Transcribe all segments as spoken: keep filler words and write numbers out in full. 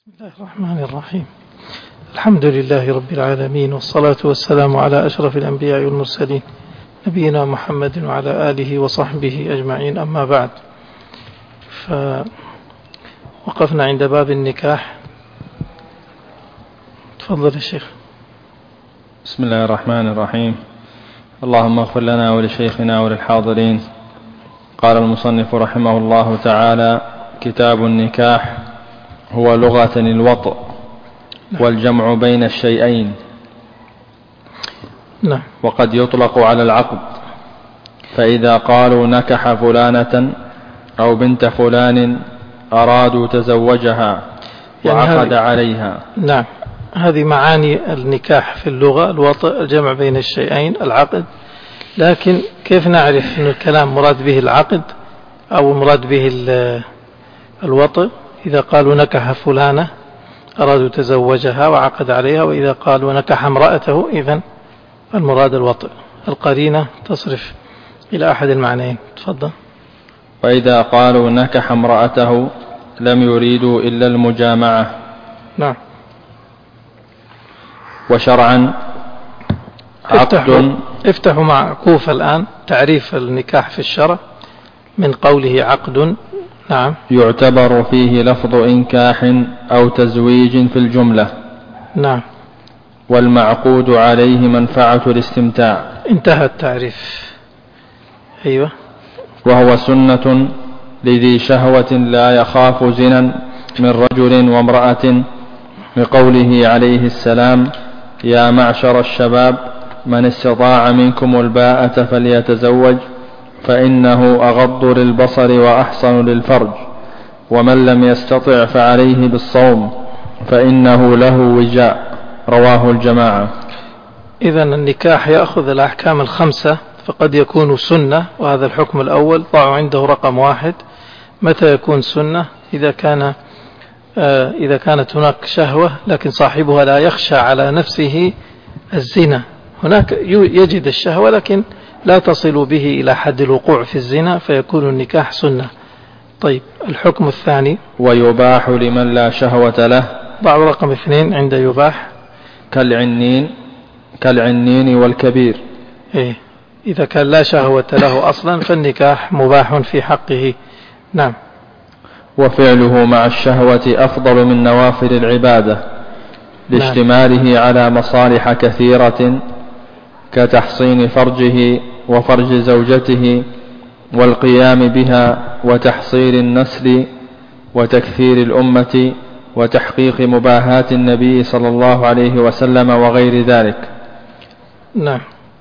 بسم الله الرحمن الرحيم. الحمد لله رب العالمين، والصلاة والسلام على أشرف الأنبياء والمرسلين نبينا محمد وعلى آله وصحبه أجمعين، أما بعد. فوقفنا عند باب النكاح. تفضل يا شيخ. بسم الله الرحمن الرحيم. اللهم اغفر لنا ولشيخنا وللحاضرين. قال المصنف رحمه الله تعالى: كتاب النكاح هو لغة الوطء والجمع بين الشيئين. نعم. وقد يطلق على العقد، فإذا قالوا نكح فلانة أو بنت فلان أرادوا تزوجها وعقد يعني عليها. نعم، هذه معاني النكاح في اللغة: الوطء، الجمع بين الشيئين، العقد. لكن كيف نعرف أن الكلام مراد به العقد أو مراد به الوطء؟ إذا قالوا نكح فلانة أرادوا تزوجها وعقد عليها، وإذا قالوا نكح امرأته إذن المراد الوطء. القرينة تصرف إلى أحد المعنيين. تفضل. وإذا قالوا نكح امرأته لم يريدوا إلا المجامعة. نعم. وشرعا عقد. افتحوا مع كوفة الآن تعريف النكاح في الشرع من قوله عقد. نعم. يعتبر فيه لفظ إنكاح أو تزويج في الجملة. نعم. والمعقود عليه منفعة الاستمتاع. انتهى التعريف. أيوة. وهو سنة لذي شهوة لا يخاف زنا من رجل وامرأة، بقوله عليه السلام: يا معشر الشباب من استطاع منكم الباءة فليتزوج فإنه أغض للبصر وأحصن للفرج، ومن لم يستطع فعليه بالصوم فإنه له وجاء. رواه الجماعة. إذن النكاح يأخذ الأحكام الخمسة، فقد يكون سنة، وهذا الحكم الأول ضعوا عنده رقم واحد. متى يكون سنة؟ إذا كان آه إذا كانت هناك شهوة لكن صاحبها لا يخشى على نفسه الزنا. هناك يجد الشهوة لكن لا تصل به إلى حد الوقوع في الزنا، فيكون النكاح سنة. طيب، الحكم الثاني: ويباح لمن لا شهوة له. ضع رقم اثنين عند يباح. كالعنين كالعنين والكبير. إيه، إذا كان لا شهوة له أصلا فالنكاح مباح في حقه. نعم. وفعله مع الشهوة أفضل من نوافل العبادة لاشتماله على مصالح كثيرة، كتحصين فرجه وفرج زوجته والقيام بها وتحصيل النسل وتكثير الأمة وتحقيق مباهات النبي صلى الله عليه وسلم وغير ذلك. نعم.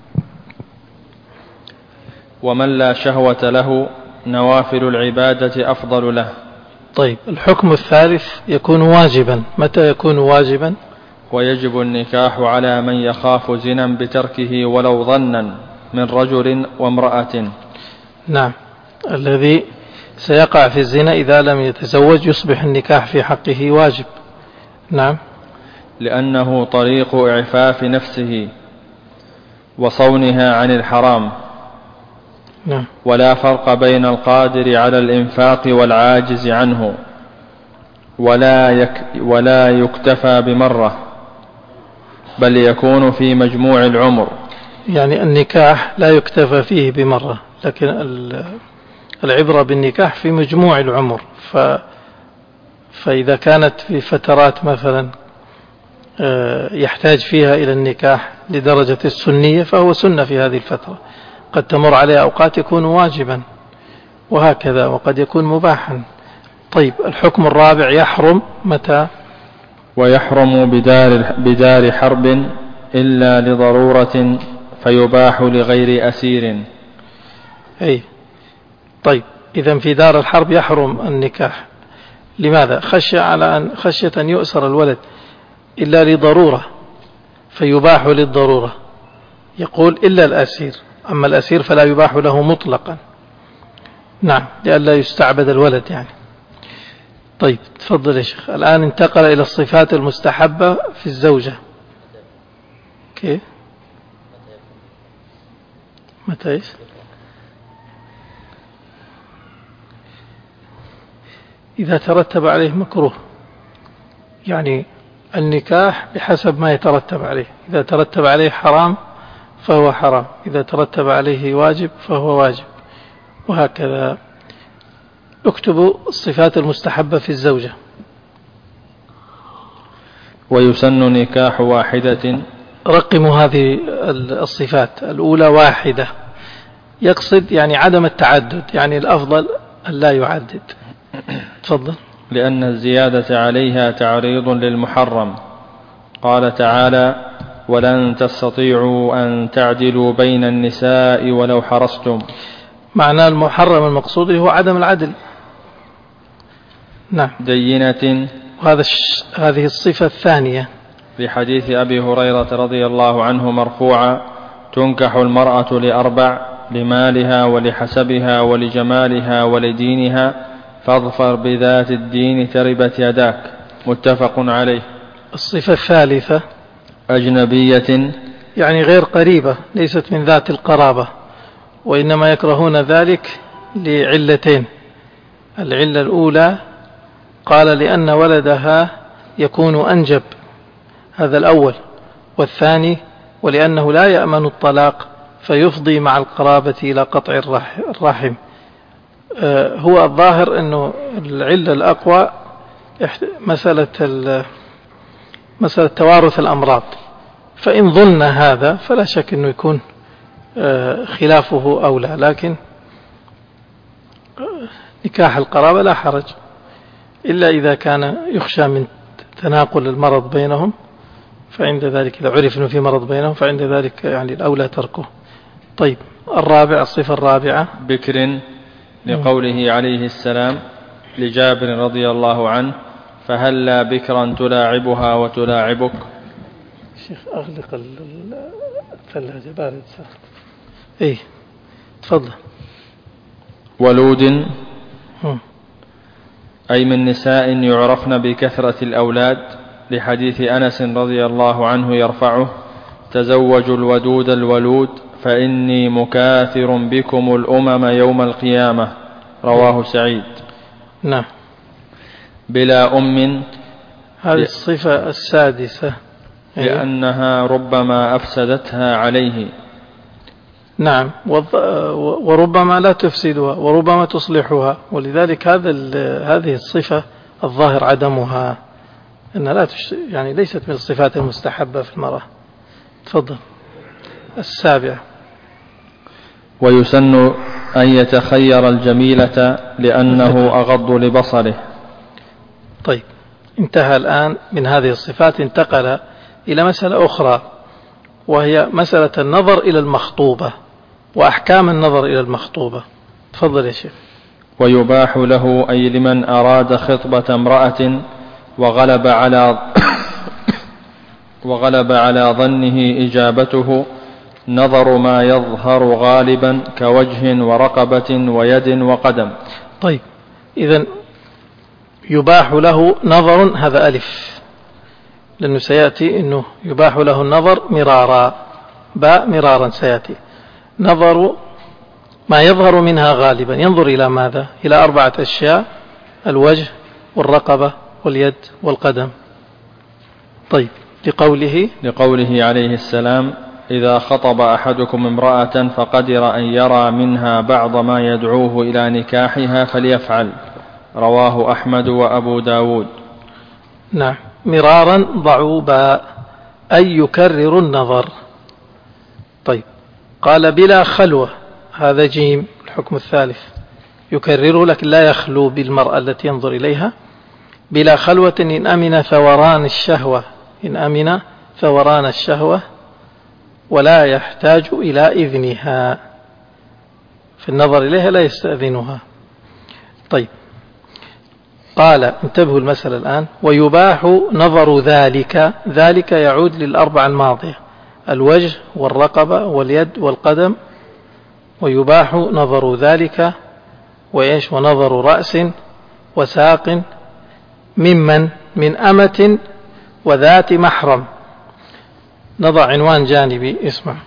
ومن لا شهوة له نوافل العبادة أفضل له. طيب، الحكم الثالث يكون واجبا. متى يكون واجبا؟ ويجب النكاح على من يخاف زنا بتركه ولو ظنا من رجل وامرأة. نعم، الذي سيقع في الزنا إذا لم يتزوج يصبح النكاح في حقه واجب. نعم. لأنه طريق إعفاف نفسه وصونها عن الحرام. نعم. ولا فرق بين القادر على الإنفاق والعاجز عنه، ولا, يك ولا يكتفى بمرة، بل يكون في مجموع العمر. يعني النكاح لا يكتفى فيه بمرة، لكن العبرة بالنكاح في مجموع العمر. ف فإذا كانت في فترات مثلا يحتاج فيها إلى النكاح لدرجة السنية فهو سنة في هذه الفترة. قد تمر عليه أوقات يكون واجبا وهكذا، وقد يكون مباحا. طيب، الحكم الرابع: يحرم متى؟ ويحرم بدار, بدار حرب إلا لضرورة فيباح لغير أسير. أي. طيب، إذن في دار الحرب يحرم النكاح. لماذا؟ خشية على أن خشية أن يؤسر الولد. إلا لضرورة فيباح للضرورة. يقول إلا الأسير، أما الأسير فلا يباح له مطلقا. نعم، لئلا يستعبد الولد يعني. طيب، تفضل يا شيخ. الآن انتقل إلى الصفات المستحبة في الزوجة. كيف؟ متى إيش؟ إذا ترتب عليه مكروه. يعني النكاح بحسب ما يترتب عليه، إذا ترتب عليه حرام فهو حرام، إذا ترتب عليه واجب فهو واجب، وهكذا. اكتبوا الصفات المستحبة في الزوجة. ويسن نكاح واحدة. رقموا هذه الصفات. الأولى واحدة، يقصد يعني عدم التعدد، يعني الأفضل أن لا يعدد. تفضل. لأن الزيادة عليها تعريض للمحرم. قال تعالى: ولن تستطيعوا أن تعدلوا بين النساء ولو حرصتم. معنى المحرم المقصود هو عدم العدل. نعم. دينة. وهذا هذه الصفة الثانية في حديث أبي هريرة رضي الله عنه مرفوعا: تنكح المرأة لأربع: لمالها ولحسبها ولجمالها ولدينها، فاظفر بذات الدين تربت يداك. متفق عليه. الصفة الثالثة أجنبية، يعني غير قريبة، ليست من ذات القرابة، وإنما يكرهون ذلك لعلتين. العلة الأولى قال لأن ولدها يكون أنجب، هذا الأول. والثاني ولأنه لا يأمن الطلاق فيفضي مع القرابة إلى قطع الرحم. آه هو الظاهر أنه العلة الأقوى مسألة مسألة توارث الأمراض، فإن ظن هذا فلا شك أنه يكون آه خلافه أولى، لكن نكاح القرابة لا حرج، إلا إذا كان يخشى من تناقل المرض بينهم، فعند ذلك إذا عرف أنه في مرض بينهم فعند ذلك يعني الأولى تركه. طيب، الرابع، الصفة الرابعة بكر، لقوله عليه السلام لجابر رضي الله عنه: فهلا بكرا تلاعبها وتلاعبك. شيخ أغلق الثلاجة بارد. إيه، تفضل. ولود، أي من نساء يعرفن بكثرة الأولاد، لحديث أنس رضي الله عنه يرفعه: تزوجوا الودود الولود فإني مكاثر بكم الأمم يوم القيامة. رواه سعيد. نعم. بلا أم، هذه الصفة السادسة، لأنها ربما أفسدتها عليه. نعم، وربما لا تفسدها وربما تصلحها، ولذلك هذا هذه الصفة الظاهر عدمها، أنها لا تش... يعني ليست من الصفات المستحبة في المرأة. تفضل. السابع، ويسن أن يتخير الجميلة لأنه أغض لبصره. طيب، انتهى الآن من هذه الصفات، انتقل إلى مسألة أخرى، وهي مسألة النظر إلى المخطوبة وأحكام النظر إلى المخطوبة. تفضل يا شيخ. ويباح له، أي لمن أراد خطبة امرأة وغلب على وغلب على ظنه إجابته، نظر ما يظهر غالبا كوجه ورقبة ويد وقدم. طيب، إذن يباح له نظر، هذا ألف، لأنه سيأتي أنه يباح له النظر مرارا، باء مرارا سيأتي. نظر ما يظهر منها غالبا، ينظر إلى ماذا؟ إلى أربعة أشياء: الوجه والرقبة واليد والقدم. طيب، لقوله لقوله عليه السلام: إذا خطب أحدكم امرأة فقدر أن يرى منها بعض ما يدعوه إلى نكاحها فليفعل. رواه أحمد وأبو داود. نعم. مرارا ضعوا باء، أي يكرر النظر. طيب، قال بلا خلوة، هذا جيم، الحكم الثالث، يكرره لكن لا يخلو بالمرأة التي ينظر إليها. بلا خلوة إن أمن ثوران الشهوة، إن أمن ثوران الشهوة ولا يحتاج إلى إذنها، في النظر إليها لا يستأذنها. طيب، قال انتبهوا المسألة الآن: ويباح نظر ذلك، ذلك يعود للأربع الماضية: الوجه والرقبة واليد والقدم. ويباح نظر ذلك وإيش؟ ونظر رأس وساق، ممن من أمة وذات محرم. نضع عنوان جانبي، اسمع،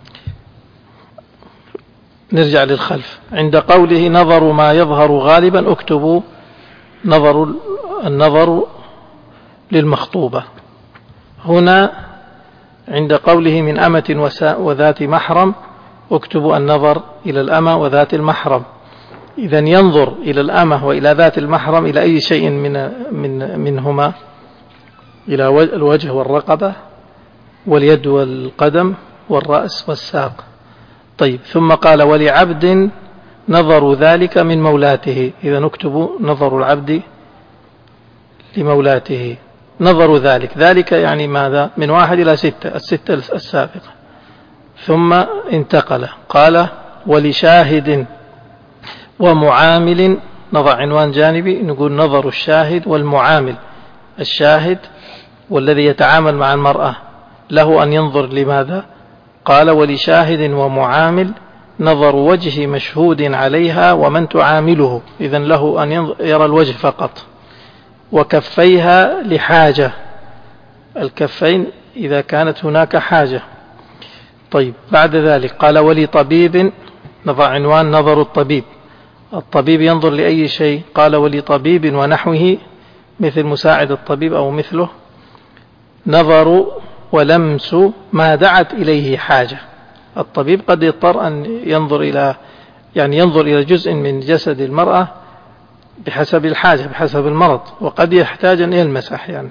نرجع للخلف. عند قوله نظر ما يظهر غالبا، اكتبوا نظر النظر للمخطوبة. هنا عند قوله من أمة وذات محرم اكتبوا النظر إلى الأمة وذات المحرم. إذن ينظر إلى الأمة وإلى ذات المحرم إلى أي شيء من من منهما؟ إلى الوجه والرقبة واليد والقدم والرأس والساق. طيب، ثم قال ولعبد نظر ذلك من مولاته. إذا نكتب نظر العبد لمولاته، نظر ذلك، ذلك يعني ماذا؟ من واحد إلى ستة، الستة السابقة. ثم انتقل قال ولشاهد ومعامل، نضع عنوان جانبي نقول نظر الشاهد والمعامل. الشاهد والذي يتعامل مع المرأة له أن ينظر لماذا؟ قال ولشاهد ومعامل نظر وجه مشهود عليها ومن تعامله، إذن له أن يرى الوجه فقط. وكفيها لحاجة، الكفين إذا كانت هناك حاجة. طيب، بعد ذلك قال ولطبيب، نضع عنوان نظر الطبيب. الطبيب ينظر لأي شيء؟ قال ولطبيب ونحوه، مثل مساعد الطبيب أو مثله، نظر ولمس ما دعت إليه حاجة. الطبيب قد يضطر أن ينظر إلى يعني ينظر إلى جزء من جسد المرأة بحسب الحاجة، بحسب المرض، وقد يحتاج أن يلمس أحيانا.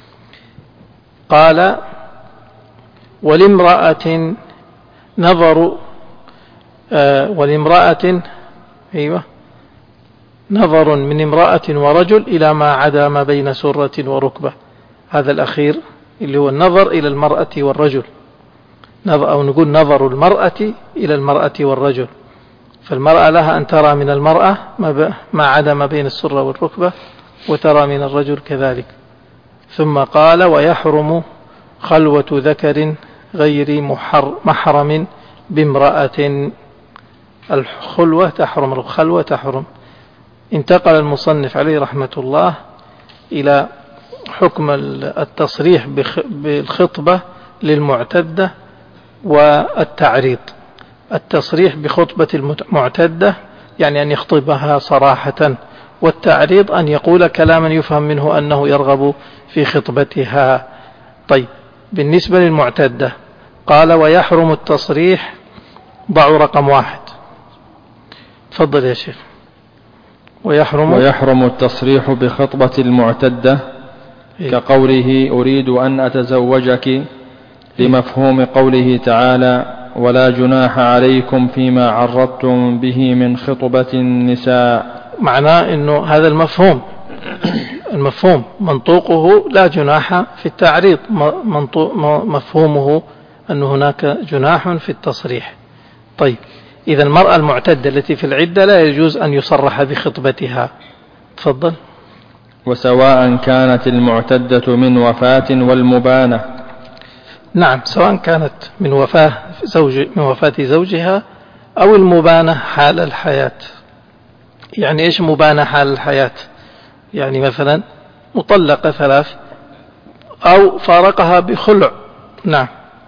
قال ولامرأة نظر آه ولامرأة أيوة نظر من امرأة ورجل إلى ما عدا ما بين سرة وركبة. هذا الأخير اللي هو النظر إلى المرأة والرجل، أو نقول نظر المرأة إلى المرأة والرجل. فالمرأة لها أن ترى من المرأة ما عدا ما بين السرة والركبة، وترى من الرجل كذلك. ثم قال ويحرم خلوة ذكر غير محرم بامرأة. الخلوة تحرم، الخلوة تحرم. انتقل المصنف عليه رحمة الله إلى حكم التصريح بالخطبة للمعتدة والتعريض. التصريح بخطبة المعتدة يعني أن يخطبها صراحة، والتعريض أن يقول كلاما يفهم منه أنه يرغب في خطبتها. طيب، بالنسبة للمعتدة قال ويحرم التصريح، ضعوا رقم واحد. تفضل يا شيخ. ويحرم ويحرم التصريح بخطبة المعتدة كقوله أريد أن أتزوجك، لمفهوم قوله تعالى ولا جناح عليكم فيما عرضتم به من خطبة النساء. معناه أنه هذا المفهوم المفهوم منطوقه لا جناح في التعريض، مفهومه أن هناك جناح في التصريح. طيب، إذا المرأة المعتدة التي في العدة لا يجوز أن يصرح بخطبتها. تفضل. وسواء كانت المعتدة من وفاة والمبانة. نعم، سواء كانت من وفاة زوج من وفاة زوجها أو المبانة حال الحياة. يعني إيش مبانة حال الحياة؟ يعني مثلا مطلقة ثلاث أو فارقها بخلع. نعم.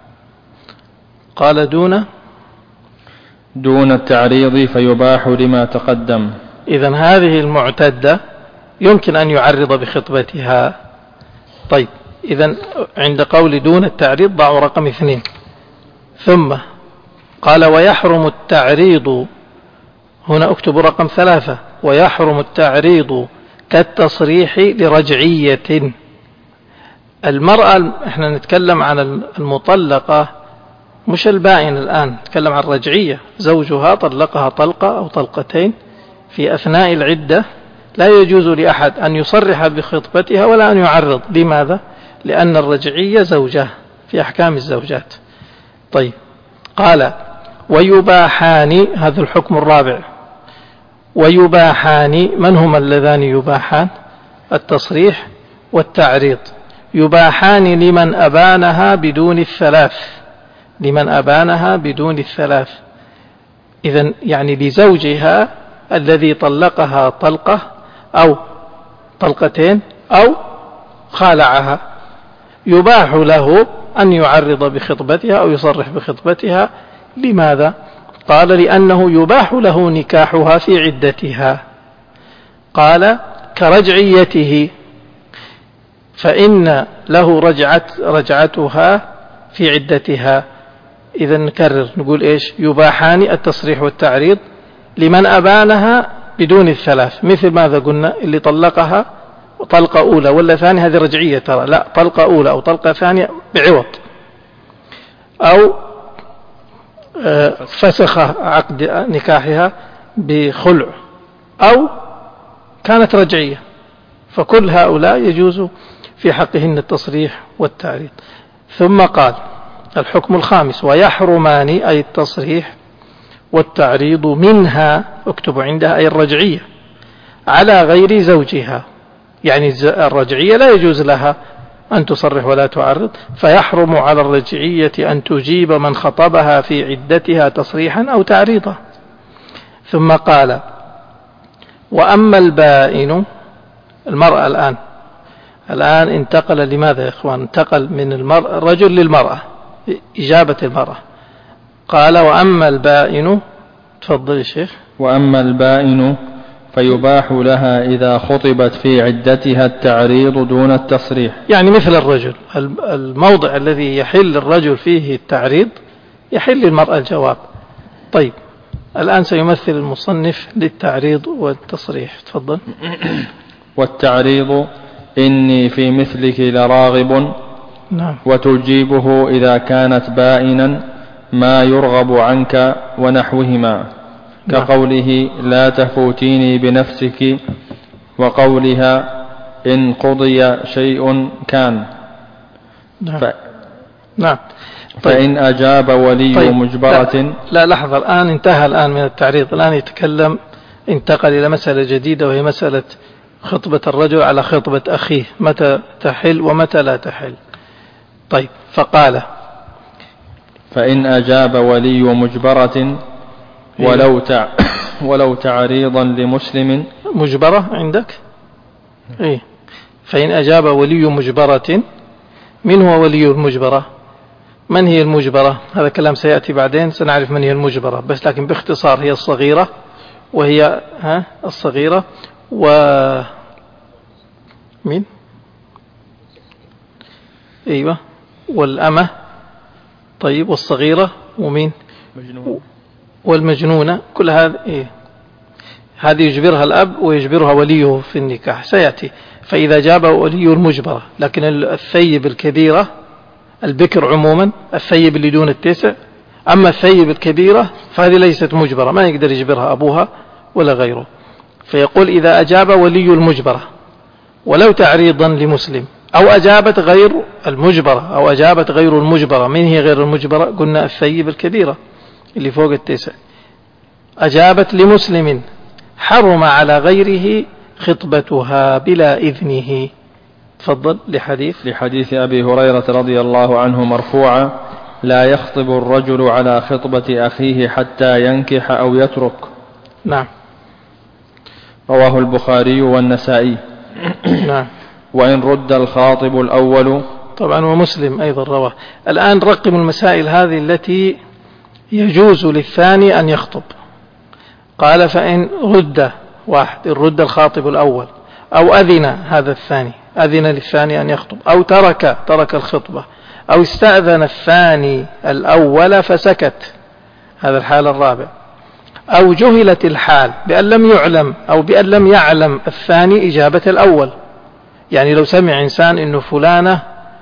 قال دون دون التعريض فيباح لما تقدم. إذن هذه المعتدة يمكن أن يعرض بخطبتها. طيب، إذن عند قول دون التعريض ضعوا رقم اثنين. ثم قال ويحرم التعريض، هنا اكتب رقم ثلاثة. ويحرم التعريض كالتصريح لرجعية. المرأة، احنا نتكلم عن المطلقة مش البائن الآن، نتكلم عن الرجعية، زوجها طلقها طلقة أو طلقتين في أثناء العدة، لا يجوز لأحد أن يصرح بخطبتها ولا أن يعرض. لماذا؟ لأن الرجعية زوجة في أحكام الزوجات. طيب، قال ويباحان، هذا الحكم الرابع. ويباحان، من هما اللذان يباحان؟ التصريح والتعريض. يباحان لمن أبانها بدون الثلاث، لمن أبانها بدون الثلاث. إذن يعني لزوجها الذي طلقها طلقة أو طلقتين أو خالعها، يباح له أن يعرض بخطبتها أو يصرح بخطبتها. لماذا؟ قال لأنه يباح له نكاحها في عدتها. قال كرجعيته، فإن له رجعت رجعتها في عدتها. إذا نكرر نقول إيش؟ يباحان التصريح والتعريض لمن أبانها بدون الثلاث، مثل ماذا قلنا؟ اللي طلقها طلقة أولى ولا ثانية هذه رجعية ترى، لا، طلقة أولى أو طلقة ثانية بعوض، أو فسخ عقد نكاحها بخلع، أو كانت رجعية، فكل هؤلاء يجوز في حقهن التصريح والتعريض. ثم قال الحكم الخامس: ويحرمان أي التصريح والتعريض منها، اكتبوا عندها أي الرجعية، على غير زوجها، يعني الرجعية لا يجوز لها أن تصرح ولا تعرض، فيحرم على الرجعية أن تجيب من خطبها في عدتها تصريحا أو تعريضا. ثم قال: وأما البائن، المرأة الآن الآن انتقل لماذا يا إخوان؟ انتقل من المرأة الرجل للمرأة، إجابة المرأة. قال: وأما البائن، تفضل يا شيخ. وأما البائن فيباح لها إذا خطبت في عدتها التعريض دون التصريح، يعني مثل الرجل، الموضع الذي يحل الرجل فيه التعريض يحل المرأة الجواب. طيب الآن سيمثل المصنف للتعريض والتصريح، تفضل. والتعريض: إني في مثلك لراغب. نعم. وتجيبه إذا كانت بائنا ما يرغب عنك ونحوهما، كقوله: لا تفوتيني بنفسك، وقولها: إن قضي شيء كان. نعم. ف... نعم. طيب. فإن أجاب ولي طيب. مجبرة. لا. لا لحظة، الآن انتهى الآن من التعريض، الآن يتكلم، انتقل إلى مسألة جديدة، وهي مسألة خطبة الرجل على خطبة أخيه، متى تحل ومتى لا تحل. طيب، فقال: فإن أجاب ولي مجبرة ولو تع... ولو تعريضا لمسلم. مجبرة عندك؟ إيه؟ فإن أجاب ولي مجبرة. من هو ولي المجبرة؟ من هي المجبرة؟ هذا كلام سيأتي بعدين، سنعرف من هي المجبرة، بس لكن باختصار هي الصغيرة، وهي ها الصغيرة و مين؟ أيوة، والأمة. طيب، والصغيرة ومين؟ مجنون. والمجنونة. كل هذه إيه؟ هذه يجبرها الأب ويجبرها وليه في النكاح، سيأتي. فإذا جاب ولي المجبرة، لكن الثيب الكبيرة، البكر عموما، الثيب اللي دون التسع، أما الثيب الكبيرة فهذه ليست مجبرة، ما يقدر يجبرها أبوها ولا غيره. فيقول: إذا أجاب ولي المجبرة ولو تعريضا لمسلم، أو أجابت غير المجبرة أو أجابت غير المجبرة. من هي غير المجبرة؟ قلنا الثيب الكبيرة اللي فوق التسع. أجابت لمسلم، حرم على غيره خطبتها بلا إذنه. تفضل. لحديث لحديث أبي هريرة رضي الله عنه مرفوعا: لا يخطب الرجل على خطبة أخيه حتى ينكح أو يترك. نعم. رواه البخاري والنسائي. نعم. وإن رد الخاطب الأول. طبعا ومسلم أيضا رواه. الآن رقم المسائل هذه التي يجوز للثاني أن يخطب. قال: فإن رد، واحد، إن رد الخاطب الأول، أو أذن هذا الثاني، أذن للثاني أن يخطب، أو ترك ترك الخطبة، أو استأذن الثاني الأول فسكت، هذا الحال الرابع، أو جهلت الحال بأن لم يعلم أو بأن لم يعلم الثاني إجابة الأول. يعني لو سمع إنسان إنه فلانة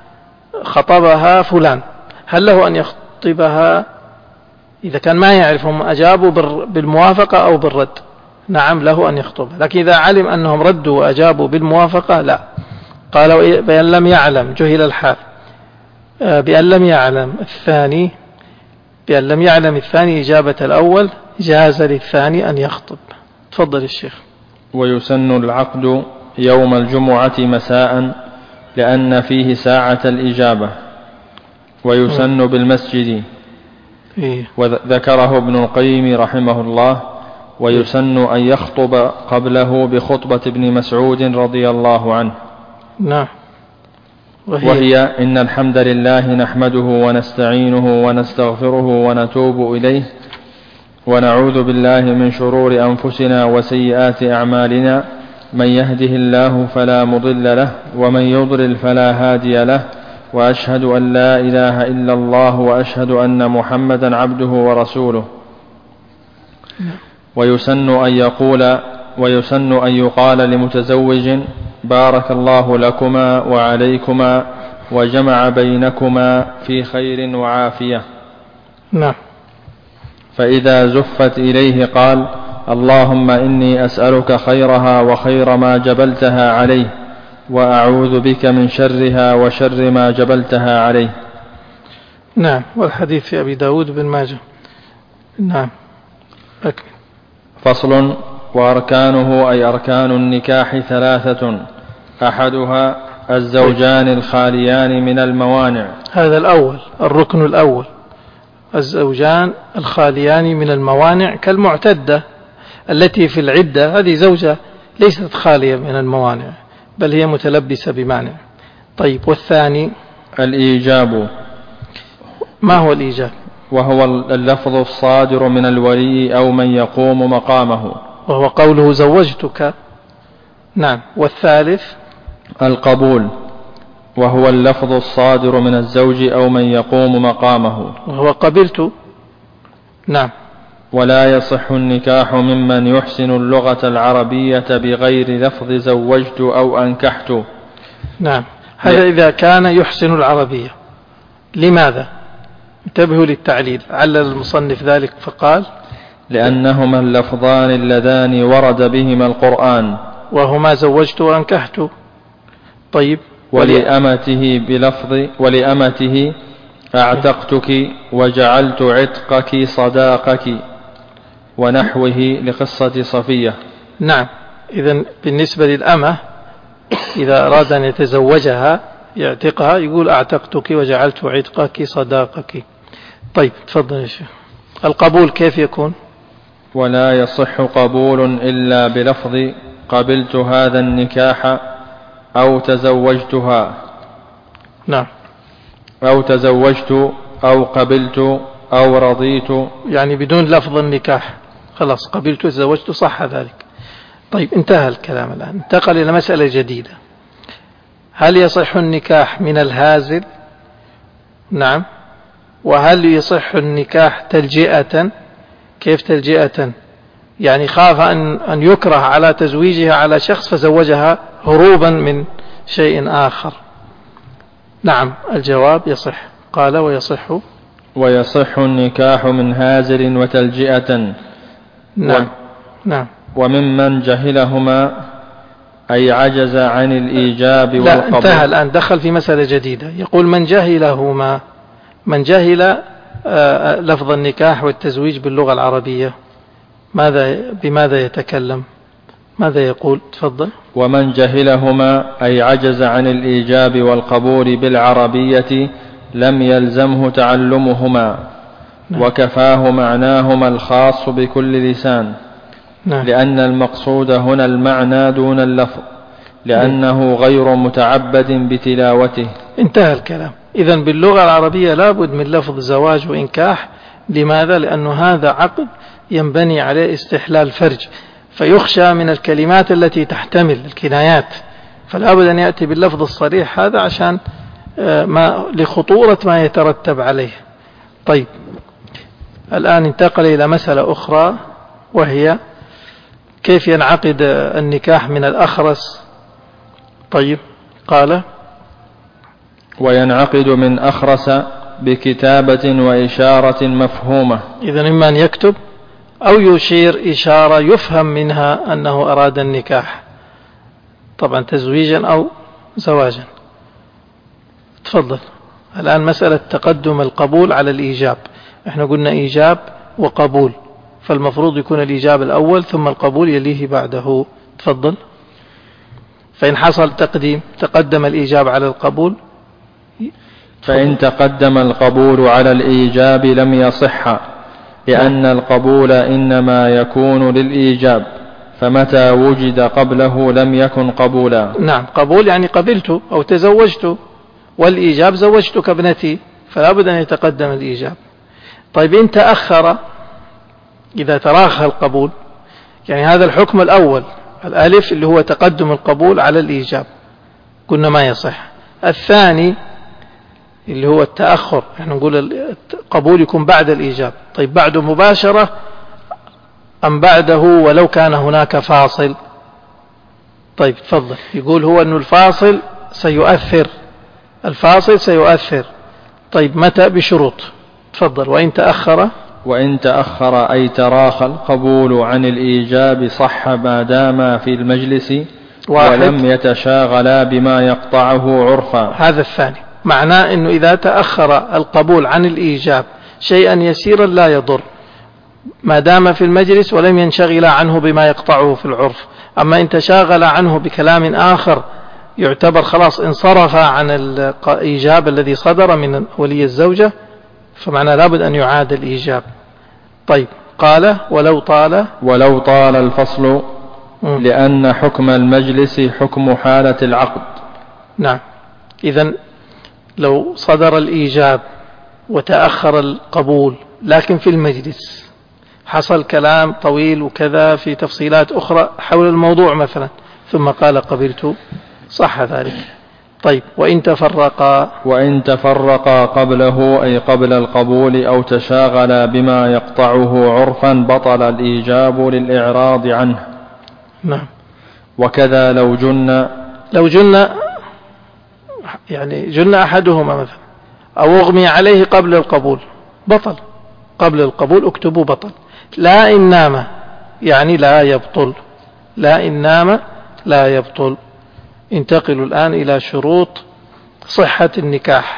خطبها فلان، هل له أن يخطبها؟ إذا كان ما يعرف هم أجابوا بالموافقة أو بالرد، نعم له أن يخطبها. لكن إذا علم أنهم ردوا وأجابوا بالموافقة لا. قالوا بأن لم يعلم، جهل الحال، بأن لم يعلم الثاني بأن لم يعلم الثاني إجابة الأول، جاز للثاني أن يخطب. تفضل الشيخ. ويسن العقد يوم الجمعة مساء لأن فيه ساعة الإجابة، ويسن بالمسجد، وذكره ابن القيم رحمه الله. ويسن أن يخطب قبله بخطبة ابن مسعود رضي الله عنه. نعم. وهي, وهي إن الحمد لله نحمده ونستعينه ونستغفره ونتوب إليه، ونعوذ بالله من شرور أنفسنا وسيئات أعمالنا، من يهده الله فلا مضل له ومن يضلل فلا هادي له، وأشهد أن لا إله إلا الله وأشهد أن محمدا عبده ورسوله. ويسن أن يقول ويسن أن يقال لمتزوج بارك الله لكما وعليكما وجمع بينكما في خير وعافية. نعم. فإذا زفت إليه قال اللهم إني أسألك خيرها وخير ما جبلتها عليه، وأعوذ بك من شرها وشر ما جبلتها عليه. نعم. والحديث في أبي داود بن ماجه. نعم. أكمل. فصل. وأركانه أي أركان النكاح ثلاثة، أحدها الزوجان الخاليان من الموانع. هذا الأول، الركن الأول الزوجان الخاليان من الموانع، كالمعتدة التي في العدة، هذه زوجة ليست خالية من الموانع بل هي متلبسة بمانع. طيب، والثاني الإيجاب. ما هو الإيجاب؟ وهو اللفظ الصادر من الولي أو من يقوم مقامه، وهو قوله زوجتك. نعم. والثالث القبول، وهو اللفظ الصادر من الزوج أو من يقوم مقامه، وهو قبلت. نعم. ولا يصح النكاح ممن يحسن اللغة العربية بغير لفظ زوجت أو أنكحت. نعم. هذا إذا كان يحسن العربية. لماذا؟ انتبهوا للتعليل، علل المصنف ذلك فقال لأنهما اللفظان اللذان ورد بهما القرآن، وهما زوجت وأنكحت. طيب. ولأمته بلفظ ولأمته أعتقتك وجعلت عتقك صداقك، ونحوه لقصة صفية. نعم. إذن بالنسبة للأمة إذا أراد أن يتزوجها يعتقها يقول أعتقتك وجعلت عتقك صداقك. طيب، تفضل يا شيخ. القبول كيف يكون؟ ولا يصح قبول إلا بلفظ قبلت هذا النكاح أو تزوجتها. نعم. أو تزوجت أو قبلت أو رضيت، يعني بدون لفظ النكاح. خلاص، قبلت وتزوجت صح ذلك. طيب، انتهى الكلام الآن، انتقل إلى مسألة جديدة. هل يصح النكاح من الهازل؟ نعم. وهل يصح النكاح تلجئة؟ كيف تلجئة؟ يعني خاف أن, أن يكره على تزويجها على شخص فزوجها هروبا من شيء آخر. نعم. الجواب يصح. قال ويصح ويصح النكاح من هازل وتلجئة. نعم. و... نعم. وممن جهلهما أي عجز عن الإيجاب والقبول. لا، انتهى الآن، دخل في مسألة جديدة. يقول من جهلهما، من جهل لفظ النكاح والتزويج باللغة العربية ماذا بماذا يتكلم؟ ماذا يقول؟ تفضل. ومن جهلهما أي عجز عن الإيجاب والقبول بالعربية لم يلزمه تعلمهما. نعم. وكفاه معناهما الخاص بكل لسان. نعم. لأن المقصود هنا المعنى دون اللفظ، لأنه غير متعبد بتلاوته. انتهى الكلام. إذن باللغة العربية لابد من لفظ زواج وإنكاح. لماذا؟ لأنه هذا عقد ينبني عليه استحلال فرج، فيخشى من الكلمات التي تحتمل الكنايات، فلابد أن يأتي باللفظ الصريح هذا عشان ما لخطورة ما يترتب عليه. طيب، الآن انتقل إلى مسألة أخرى، وهي كيف ينعقد النكاح من الأخرس. طيب، قال وينعقد من أخرس بكتابة وإشارة مفهومة. إذن إما أن يكتب أو يشير إشارة يفهم منها أنه أراد النكاح، طبعا تزويجا أو زواجا. تفضل. الآن مسألة تقدم القبول على الإيجاب. احنا قلنا إيجاب وقبول، فالمفروض يكون الإيجاب الأول ثم القبول يليه بعده. تفضل. فإن حصل تقديم تقدم الإيجاب على القبول. فإن تقدم القبول على الإيجاب لم يصح، لأن القبول إنما يكون للإيجاب، فمتى وجد قبله لم يكن قبولا. نعم. قبول يعني قبلت أو تزوجت، والإيجاب زوجتك ابنتي، فلا بد أن يتقدم الإيجاب. طيب، إن تأخر، إذا تراخى القبول، يعني هذا الحكم الأول، الألف اللي هو تقدم القبول على الإيجاب قلنا ما يصح. الثاني اللي هو التأخر، يعني نقول القبول يكون بعد الإيجاب. طيب بعده مباشرة أم بعده ولو كان هناك فاصل؟ طيب تفضل. يقول هو أنه الفاصل سيؤثر، الفاصل سيؤثر. طيب متى؟ بشروط. تفضل. وإن تأخر وإن تأخر أي تراخى القبول عن الإيجاب صح ما دام في المجلس ولم يتشاغلا بما يقطعه عرفا. هذا الثاني معناه أنه إذا تأخر القبول عن الإيجاب شيئا يسيرا لا يضر ما دام في المجلس ولم ينشغل عنه بما يقطعه في العرف. أما إن تشاغل عنه بكلام آخر يعتبر خلاص انصرف عن الإيجاب الذي صدر من ولي الزوجة، فمعنى لابد أن يعاد الإيجاب. طيب قال ولو طال ولو طال الفصل م. لأن حكم المجلس حكم حالة العقد. نعم. إذن لو صدر الإيجاب وتأخر القبول لكن في المجلس حصل كلام طويل وكذا في تفصيلات أخرى حول الموضوع مثلا ثم قال قبلت، صح ذلك. طيب وإن تفرقا وإن تفرقا قبله أي قبل القبول أو تشاغلا بما يقطعه عرفا بطل الإيجاب للإعراض عنه. نعم. وكذا لو جن لو جن يعني جن أحدهما مثلا أو أغمي عليه قبل القبول بطل. قبل القبول اكتبوا بطل. لا إن نام يعني لا يبطل. لا إن نام لا يبطل. انتقلوا الآن إلى شروط صحة النكاح.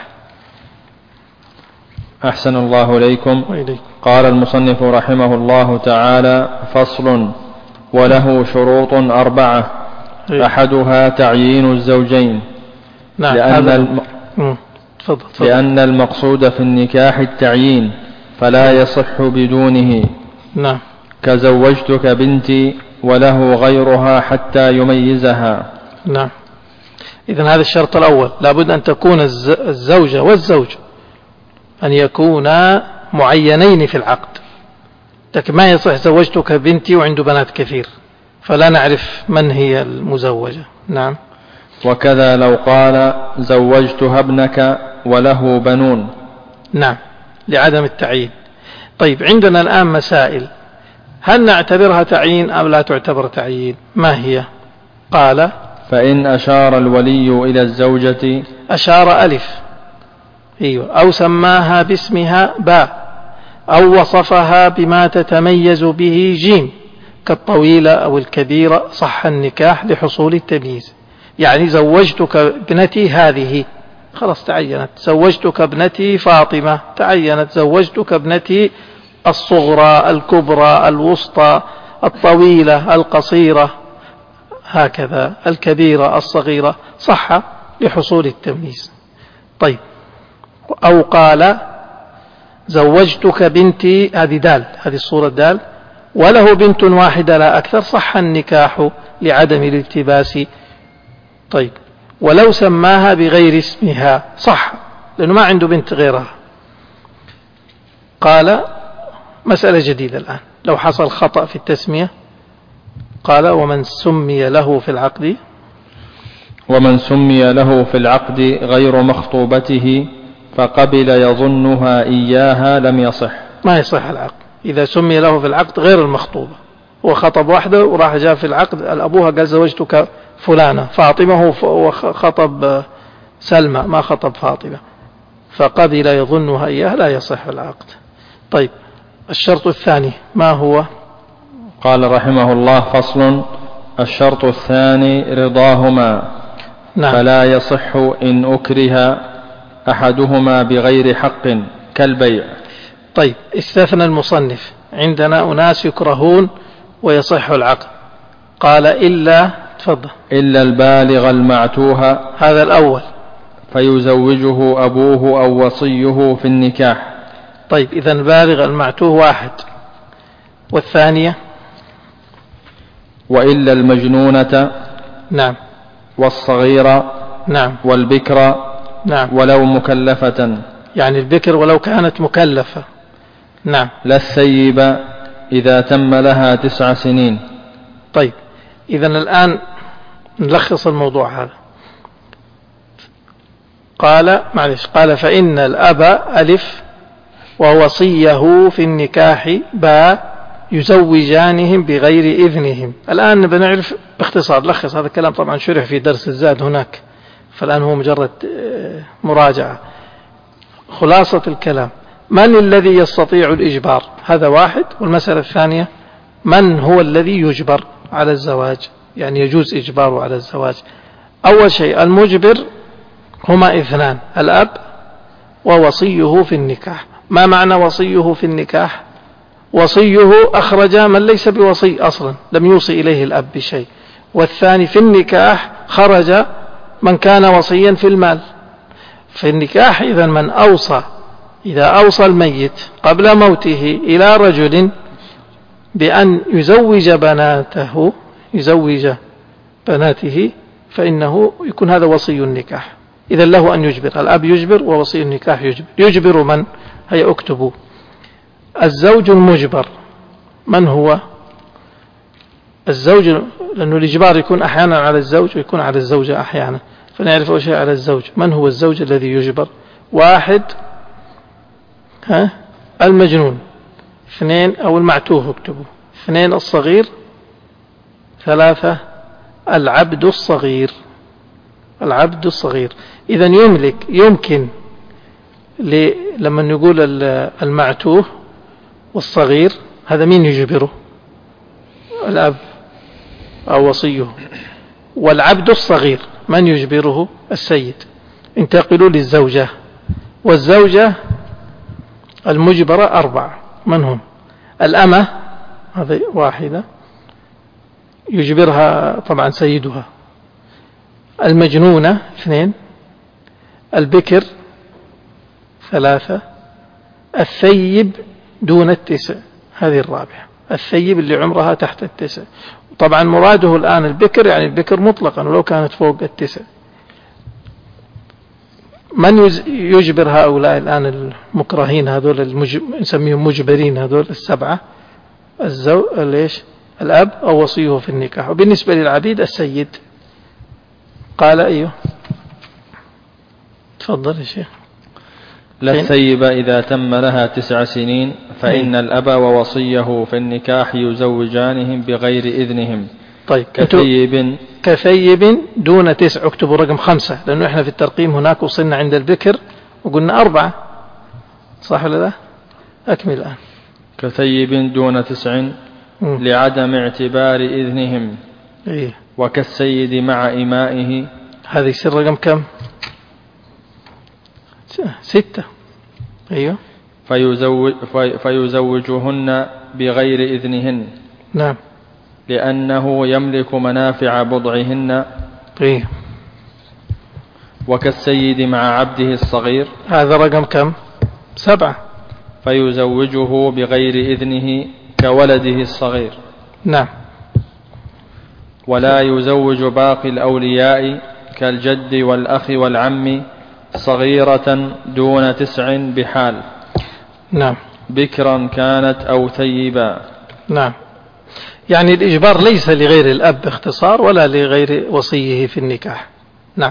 أحسن الله إليكم. وإليكم. قال المصنف رحمه الله تعالى: فصل. وله شروط أربعة أحدها تعيين الزوجين. نعم. لأن, الم... فضل. فضل. لأن المقصود في النكاح التعيين فلا يصح بدونه. نعم. كزوجتك بنتي وله غيرها حتى يميزها. نعم. إذن هذا الشرط الأول لابد أن تكون الزوجة والزوج أن يكونا معينين في العقد، لكن ما يصح زوجتك بنتي وعنده بنات كثير فلا نعرف من هي المزوجة. نعم. وكذا لو قال زوجتها ابنك وله بنون. نعم، لعدم التعيين. طيب عندنا الآن مسائل، هل نعتبرها تعيين أو لا تعتبر تعيين؟ ما هي؟ قال: فإن أشار الولي إلى الزوجة، أشار ألف، أيوة، أو سماها باسمها باء، أو وصفها بما تتميز به جيم كالطويلة أو الكبيرة، صح النكاح لحصول التمييز. يعني زوجتك ابنتي هذه، خلاص تعينت. زوجتك ابنتي فاطمة، تعينت. زوجتك ابنتي الصغرى، الكبرى، الوسطى، الطويلة، القصيرة، هكذا، الكبيرة، الصغيرة، صح لحصول التمييز. طيب، أو قال زوجتك بنتي، هذه دال، هذه الصورة دال، وله بنت واحدة لا أكثر، صح النكاح لعدم الالتباس. طيب، ولو سماها بغير اسمها صح، لأنه ما عنده بنت غيرها. قال مسألة جديدة الآن، لو حصل خطأ في التسمية، قال: ومن سمي له في العقد ومن سمي له في العقد غير مخطوبته فقبل يظنها إياها لم يصح. ما يصح العقد إذا سمي له في العقد غير المخطوبة. هو خطب واحدة وراح جاء في العقد الأبوها قال زوجتك فلانة فاطمة، وخطب سلمى ما خطب فاطمة، فقبل يظنها إياها لا يصح العقد. طيب، الشرط الثاني ما هو؟ قال رحمه الله: فصل. الشرط الثاني رضاهما. نعم. فلا يصح إن أكره أحدهما بغير حق كالبيع. طيب، استثنى المصنف، عندنا أناس يكرهون ويصح العقد، قال إلا، تفضل، إلا البالغ المعتوه، هذا الأول، فيزوجه أبوه أو وصيه في النكاح. طيب، إذا البالغ المعتوه واحد. والثانية؟ وإلا المجنونة، نعم، والصغيرة، نعم، والبكر، نعم، ولو مكلفة، يعني البكر ولو كانت مكلفة، نعم، لا الثيب إذا تم لها تسع سنين. طيب، إذن الآن نلخص الموضوع هذا. قال معلش قال فإن الأب ألف ووصيه في النكاح باء يزوجانهم بغير إذنهم. الآن بنعرف باختصار لخص هذا الكلام، طبعا شرح في درس الزاد هناك، فالآن هو مجرد مراجعة. خلاصة الكلام: من الذي يستطيع الإجبار؟ هذا واحد. والمسألة الثانية: من هو الذي يجبر على الزواج، يعني يجوز إجباره على الزواج؟ أول شيء المجبر هما اثنان: الأب ووصيه في النكاح. ما معنى وصيه في النكاح؟ وصيه أخرج من ليس بوصي أصلا، لم يوصي إليه الأب بشيء. والثاني في النكاح خرج من كان وصيا في المال. في النكاح إذا من أوصى، إذا أوصى الميت قبل موته إلى رجل بأن يزوج بناته يزوج بناته فإنه يكون هذا وصي النكاح. إذا له أن يجبر، الأب يجبر ووصي النكاح يجبر. يجبر من؟ هيا اكتبوا: الزوج المجبر. من هو الزوج؟ لأنه الإجبار يكون أحيانا على الزوج ويكون على الزوجة أحيانا، فنعرف أول شيء على الزوج. من هو الزوج الذي يجبر؟ واحد ها المجنون، اثنين أو المعتوه اكتبوا، اثنين الصغير، ثلاثة العبد الصغير. العبد الصغير إذن يملك يمكن لما نقول المعتوه والصغير هذا مين يجبره؟ الأب أو وصيه. والعبد الصغير من يجبره؟ السيد. انتقلوا للزوجة. والزوجة المجبرة أربعة. من هم؟ الأمة هذه واحدة يجبرها طبعا سيدها. المجنونة اثنين. البكر ثلاثة. الثيب دون التسع هذه الرابعة. الثيب اللي عمرها تحت التسع. طبعا مراده الآن البكر يعني البكر مطلقا ولو كانت فوق التسع. من يجبر هؤلاء الآن المكرهين هذول المج... نسميهم مجبرين هذول السبعة؟ الزو... ليش؟ الأب أو وصيه في النكاح. وبالنسبة للعبيد السيد. قال أيوه تفضل يا شيخ. لا الثيب إذا تم لها تسع سنين فإن الأب ووصيه في النكاح يزوجانهم بغير إذنهم. طيب كثيب كثيب دون تسع. اكتبوا رقم خمسة، لأنه إحنا في الترقيم هناك وصلنا عند البكر وقلنا أربعة، صح ولا لا؟ أكمل الآن. كثيب دون تسع م. لعدم اعتبار إذنهم. إيه؟ وكالسيد مع إمائه. هذه يصير رقم كم؟ ستة. أيوه. فيزوج في فيزوجهن بغير إذنهن. نعم. لأنه يملك منافع بضعهن. إيه؟ وكالسيد مع عبده الصغير. هذا رقم كم؟ سبعة. فيزوجه بغير إذنه كولده الصغير. نعم. ولا يزوج باقي الأولياء كالجد والأخ والعم صغيرة دون تسع بحال. نعم. بكرا كانت أو ثيبا. نعم. يعني الإجبار ليس لغير الأب باختصار ولا لغير وصيه في النكاح. نعم.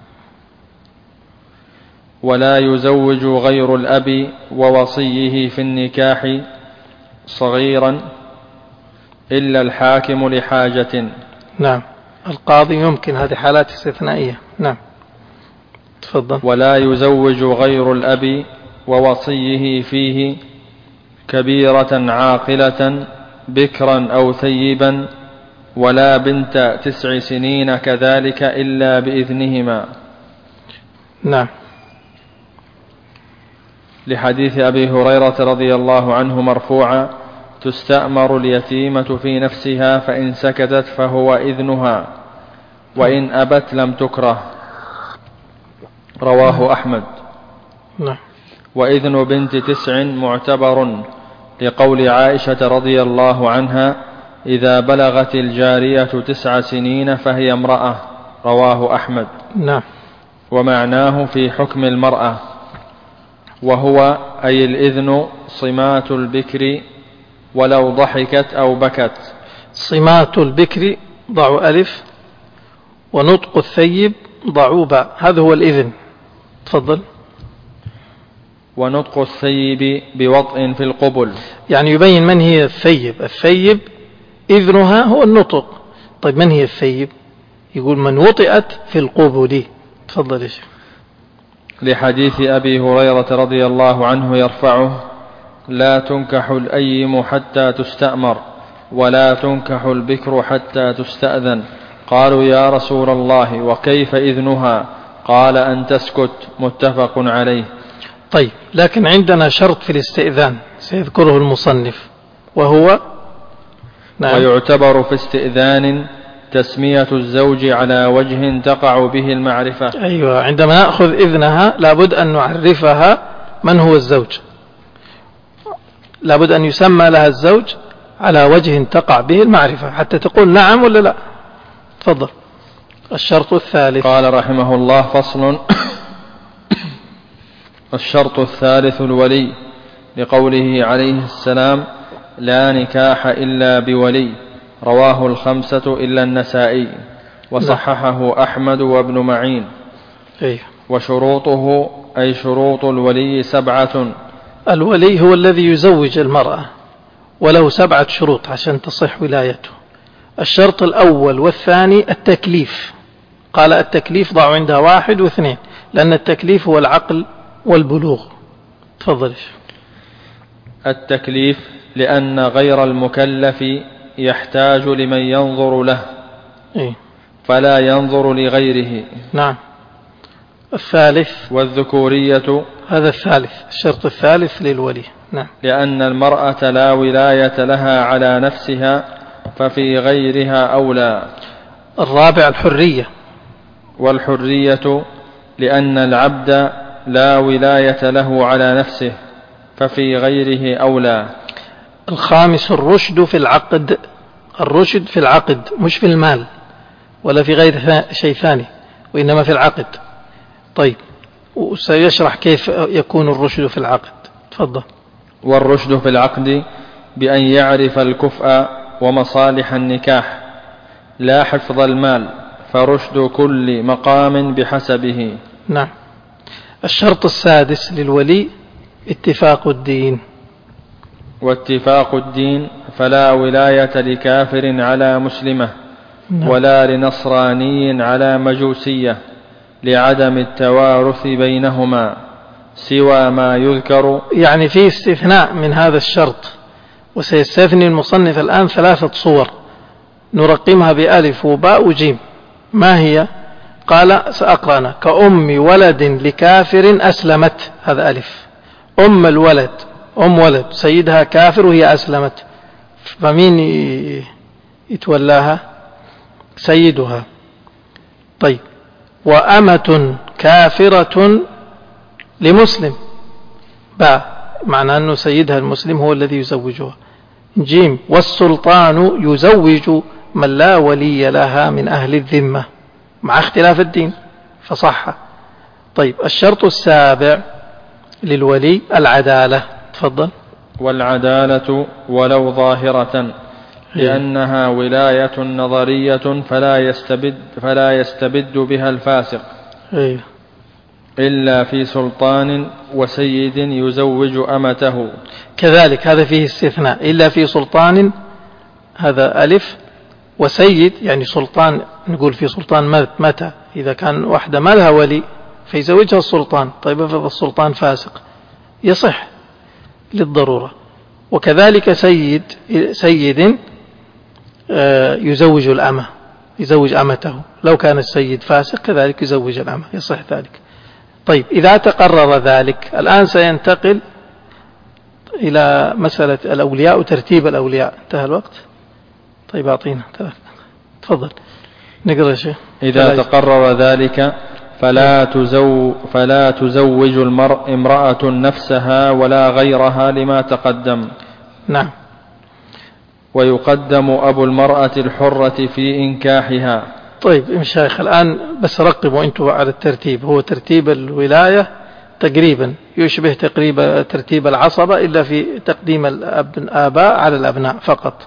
ولا يزوج غير الأب ووصيه في النكاح صغيرا إلا الحاكم لحاجة. نعم. القاضي يمكن، هذه حالات استثنائية. نعم تفضل. ولا يزوج غير الأب ووصيه فيه كبيرة عاقلة بكرا أو ثيبا ولا بنت تسع سنين كذلك إلا بإذنهما. نعم. لحديث أبي هريرة رضي الله عنه مرفوعا: تستأمر اليتيمة في نفسها فإن سكتت فهو إذنها وإن أبت لم تكره. رواه أحمد. نعم. وإذن بنت تسع معتبر لقول عائشة رضي الله عنها: إذا بلغت الجارية تسع سنين فهي امرأة. رواه أحمد. نعم. ومعناه في حكم المرأة، وهو أي الإذن صمات البكر ولو ضحكت أو بكت. صمات البكر ضعوا ألف، ونطق الثيب ضعوا باء. هذا هو الإذن. تفضل. ونطق الثيب بوطء في القبل، يعني يبين من هي الثيب. الثيب إذنها هو النطق. طيب من هي الثيب؟ يقول من وطئت في القبل. تفضل يا شيخ. لحديث أبي هريرة رضي الله عنه يرفعه: لا تنكح الأيم حتى تستأمر، ولا تنكح البكر حتى تستأذن. قالوا يا رسول الله وكيف إذنها؟ قال أن تسكت. متفق عليه. طيب، لكن عندنا شرط في الاستئذان سيذكره المصنف، وهو نعم. ويعتبر في استئذان تسمية الزوج على وجه تقع به المعرفة. أيوة، عندما نأخذ إذنها لابد أن نعرفها من هو الزوج، لابد أن يسمى لها الزوج على وجه تقع به المعرفة حتى تقول نعم ولا لا. تفضل. الشرط الثالث. قال رحمه الله: فصل. الشرط الثالث الولي، لقوله عليه السلام: لا نكاح إلا بولي. رواه الخمسة إلا النسائي، وصححه أحمد وابن معين. أيه. وشروطه أي شروط الولي سبعة. الولي هو الذي يزوج المرأة، وله سبعة شروط عشان تصح ولايته. الشرط الأول والثاني التكليف. قال التكليف ضعوا عندها واحد واثنين، لأن التكليف هو العقل والبلوغ. تفضل. التكليف لأن غير المكلف يحتاج لمن ينظر له، إيه؟ فلا ينظر لغيره. نعم. الثالث والذكورية. هذا الثالث، الشرط الثالث للولي. نعم. لأن المرأة لا ولاية لها على نفسها، ففي غيرها أولى. الرابع الحرية. والحرية لأن العبد لا ولاية له على نفسه، ففي غيره أولى. الخامس الرشد في العقد. الرشد في العقد، مش في المال ولا في غير شيء ثاني، وإنما في العقد. طيب، وسيشرح كيف يكون الرشد في العقد. تفضل. والرشد في العقد بأن يعرف الكفء ومصالح النكاح، لا حفظ المال، فرشد كل مقام بحسبه. نعم. الشرط السادس للولي اتفاق الدين. واتفاق الدين فلا ولاية لكافر على مسلمة. نعم. ولا لنصراني على مجوسية، لعدم التوارث بينهما سوى ما يذكر. يعني في استثناء من هذا الشرط، وسيستثني المصنف الآن ثلاثة صور نرقمها بألف وباء وجيم. ما هي؟ قال سأقرأنا: كأم ولد لكافر أسلمت. هذا ألف. أم الولد، أم ولد سيدها كافر وهي أسلمت، فمين يتولاها؟ سيدها. طيب. وأمة كافرة لمسلم، باء، معنى أنه سيدها المسلم هو الذي يزوجها. جيم. والسلطان يزوج من لا ولي لها من أهل الذمة، مع اختلاف الدين فصح. طيب. الشرط السابع للولي العدالة. تفضل. والعدالة ولو ظاهرة، لأنها ولاية نظرية فلا يستبد, فلا يستبد بها الفاسق. أيه. إلا في سلطان وسيد يزوج أمته. كذلك هذا فيه استثناء، إلا في سلطان، هذا ألف. وسيد يعني سلطان، نقول في سلطان متى؟ إذا كان واحدة ما لها ولي فيزوجها السلطان. طيب، فإذا السلطان فاسق يصح للضرورة. وكذلك سيد سيد يزوج الأمة، يزوج أمته، لو كان السيد فاسق كذلك يزوج الأمة، يصح ذلك. طيب. إذا تقرر ذلك، الآن سينتقل إلى مسألة الأولياء وترتيب الأولياء. انتهى الوقت. طيب، أعطينا ثلاث. تفضل نقرأ شيء. إذا تقرر ذلك فلا تزو فلا تزوج المرء امرأة نفسها ولا غيرها لما تقدم. نعم. ويقدم أبو المرأة الحرة في إنكاحها. طيب يا مشايخ، الآن بس رقبوا أنتوا على الترتيب. هو ترتيب الولاية تقريبا يشبه تقريبا ترتيب العصبة، إلا في تقديم الآباء على الأبناء فقط.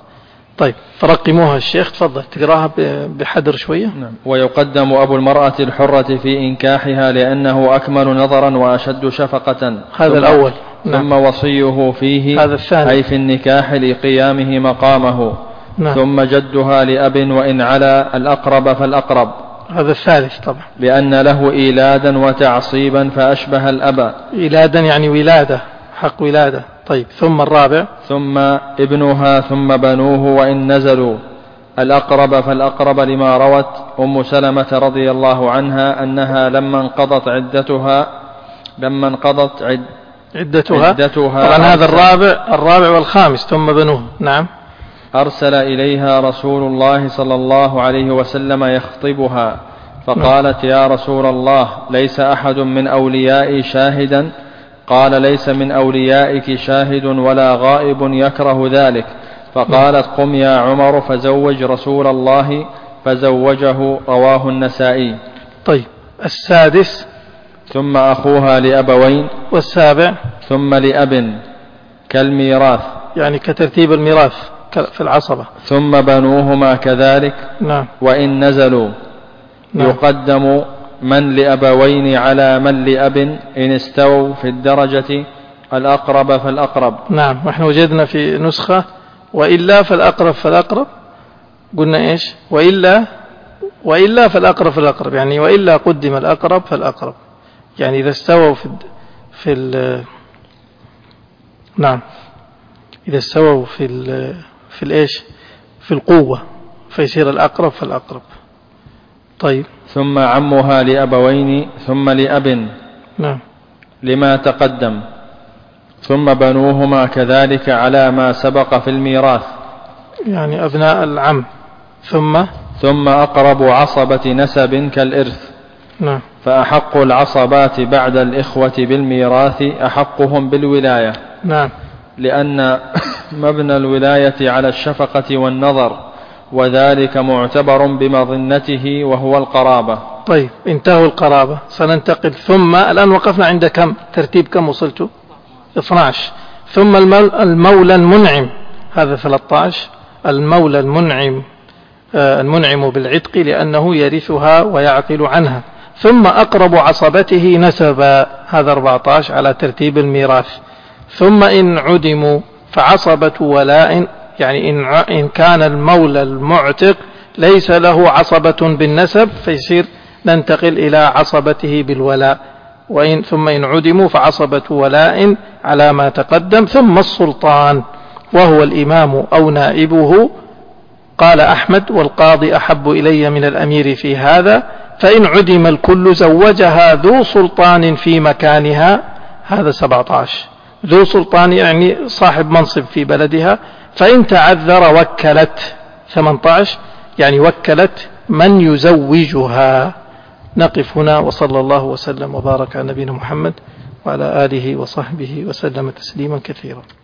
طيب فرقموها الشيخ، تفضل تقراها بحذر شوية. نعم. ويقدم أبو المرأة الحرة في إنكاحها لأنه أكمل نظرا وأشد شفقة. هذا الأول. نعم. ثم وصيه فيه هذا الثاني. أي في النكاح لقيامه مقامه. نعم. ثم جدها لأب وإن على الأقرب فالأقرب. هذا الثالث طبعا، لأن له إيلادا وتعصيبا فأشبه الأب. إيلادا يعني ولادة، حق ولادة. طيب ثم الرابع. ثم ابنها ثم بنوه وإن نزلوا الأقرب فالأقرب، لما روت أم سلمة رضي الله عنها أنها لما انقضت عدتها لما انقضت عد عدتها, عدتها طبعا هذا الرابع الرابع والخامس ثم بنوه. نعم. أرسل إليها رسول الله صلى الله عليه وسلم يخطبها فقالت: يا رسول الله، ليس أحد من أوليائي شاهدا؟ قال: ليس من أوليائك شاهد ولا غائب يكره ذلك. فقالت: قم يا عمر فزوج رسول الله، فزوجه. رواه النسائي. طيب السادس. ثم أخوها لأبوين. والسابع. ثم لأب كالميراث، يعني كترتيب الميراث في العصبة. ثم بنوهما كذلك. نعم. وإن نزلوا. نعم. يقدم من لأبوين على من لأب إن استووا في الدرجة الأقرب فالأقرب. نعم. ونحن وجدنا في نسخة وإلا فالأقرب فالأقرب، قلنا إيش؟ وإلا وإلا فالأقرب فالأقرب، يعني وإلا قدم الأقرب فالأقرب، يعني إذا استووا في في ال نعم إذا استووا في ال في الإيش في القوة فيصير الأقرب فالأقرب. طيب. ثم عمها لأبوين ثم لأب. نعم. لما تقدم. ثم بنوهما كذلك على ما سبق في الميراث، يعني أبناء العم. ثم ثم أقرب عصبة نسب كالإرث. نعم. فأحق العصبات بعد الإخوة بالميراث أحقهم بالولاية. نعم. لأن مبنى الولاية على الشفقة والنظر، وذلك معتبر بمظنته وهو القرابة. طيب انتهوا القرابة، سننتقل. ثم الآن وقفنا عند كم ترتيب، كم وصلت؟ اثني عشر. ثم المولى المنعم، هذا ثلاثة عشر. المولى المنعم آه المنعم بالعتق لأنه يرثها ويعقل عنها. ثم أقرب عصبته نسبا، هذا أربعة عشر على ترتيب الميراث. ثم إن عدموا فعصبة ولاء، يعني إن, إن كان المولى المعتق ليس له عصبة بالنسب فيصير ننتقل إلى عصبته بالولاء. وإن ثم إن عدموا فعصبة ولاء على ما تقدم. ثم السلطان وهو الإمام أو نائبه. قال أحمد: والقاضي أحب إلي من الأمير في هذا. فإن عدم الكل زوجها ذو سلطان في مكانها، هذا سبعة عشر. ذو سلطان يعني صاحب منصب في بلدها. فإن تعذر وكلت، ثمانية عشر يعني وكلت من يزوجها. نقف هنا، وصلى الله وسلم وبارك على نبينا محمد وعلى آله وصحبه وسلم تسليما كثيرا.